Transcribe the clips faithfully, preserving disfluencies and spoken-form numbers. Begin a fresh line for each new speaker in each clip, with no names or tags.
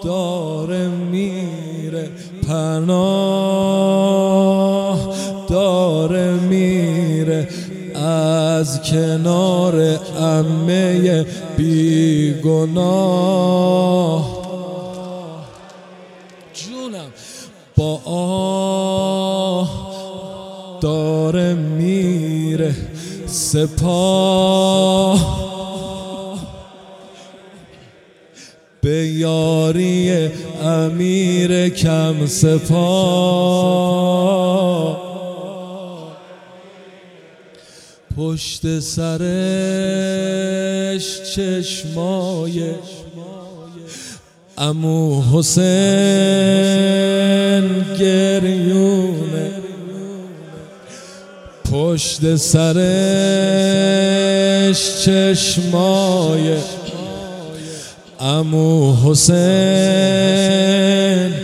داره میره، پناه داره میره از کنار عمه بیگناه. جونم با آه داره میره، سپاه به یاری امیر کم سپاه. پشت سرش چشمای عمو حسین گریونه، پشت سرش چشمای عمو حسین.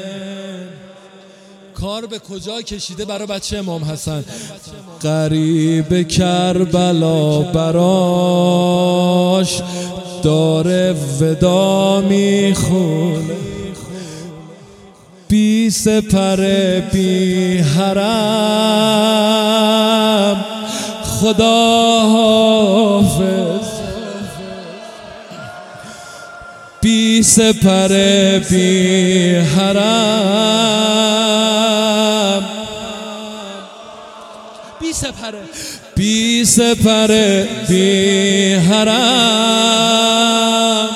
کار به کجا کشیده برای بچه امام حسن؟ غریب کربلا براش داره ودا میخونه، بی سپر بی حرم خدا حافظ، بی سپر بی حرم، بی سپر بی سپر بی حرم،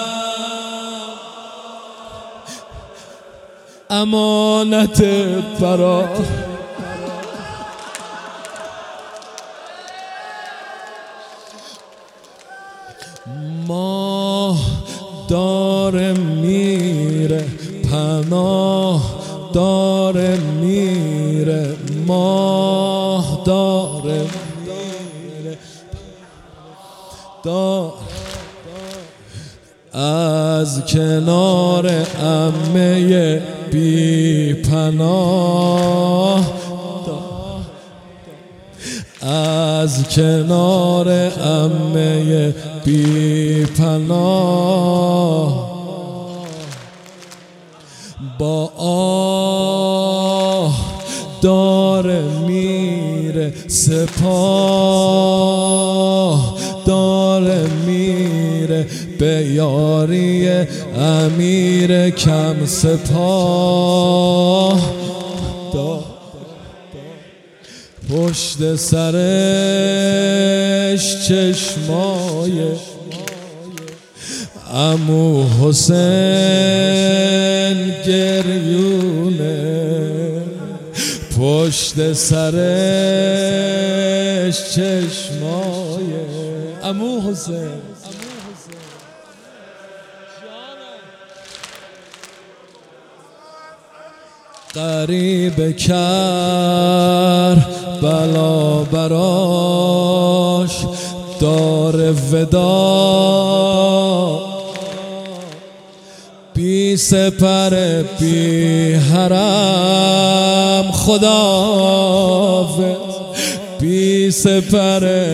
امانت برا ماه داره میره، پناه داره میره، ماه داره میره دار از کنار عمه بی پناه، از کنار عمه بی پناه. با آه داره میره، سپاه داره میره به یاری امیر کم سپاه. پشت سرش چشمای عمو حسین گریونه، پشت سرش چشمای عمو حسین. غریب کربلا براش داره ودا، بی سپر بی حرم خدا حافظ، بی سپر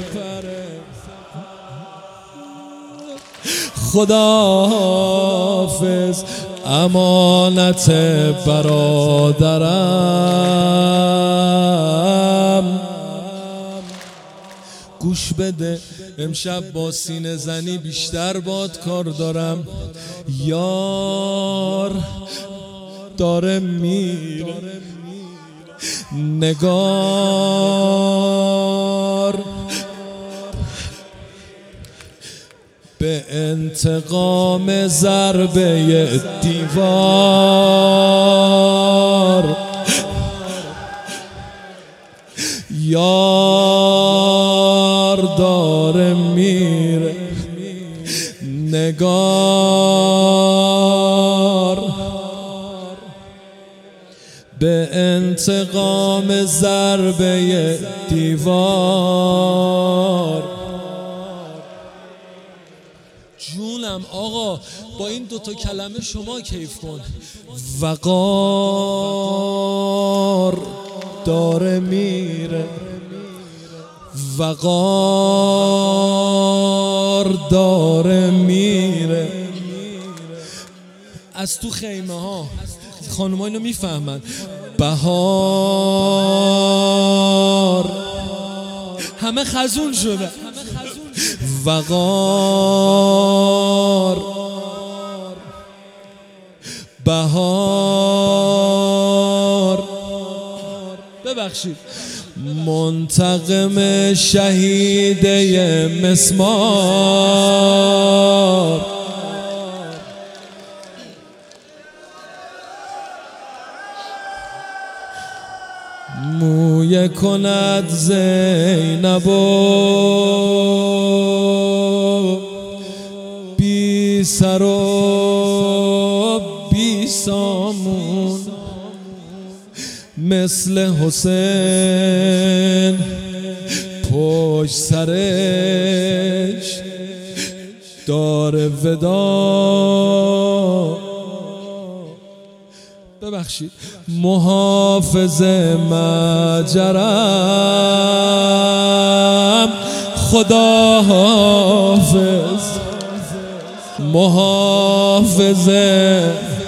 خدا حافظ، امانت برادرم. گوش بده امشب با سینه زنی بیشتر باد کار دارم. یار داره میره، نگار به انتقام ضربه دیوار. یار داره میره، نگار به انتقام ضربه دیوار. جونم آقا با این دوتا کلمه شما کیف کن. وقار داره میره، وقار داره میره از تو خیمه ها خانوما اینو میفهمن. بهار همه خزون شده. وقار بهار ببخشید منتقم شهیده مسمار. مویه کند زینب و بی سر و بی سامون، مثل حسین پشت سرش دار ودا. ببخشید محافظ مجرم خدا حافظ، محافظ